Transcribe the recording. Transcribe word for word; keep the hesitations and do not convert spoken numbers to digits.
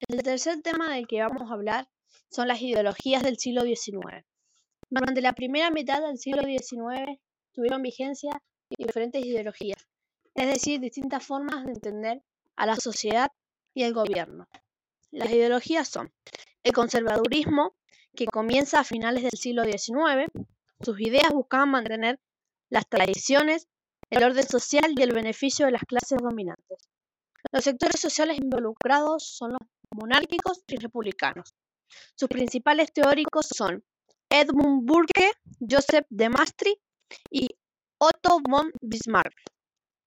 El tercer tema del que vamos a hablar son las ideologías del siglo diecinueve. Durante la primera mitad del siglo diecinueve tuvieron vigencia diferentes ideologías, es decir, distintas formas de entender a la sociedad y el gobierno. Las ideologías son el conservadurismo, que comienza a finales del siglo diecinueve. Sus ideas buscaban mantener las tradiciones, el orden social y el beneficio de las clases dominantes. Los sectores sociales involucrados son los monárquicos y republicanos. Sus principales teóricos son Edmund Burke, Joseph de Maistre y Otto von Bismarck.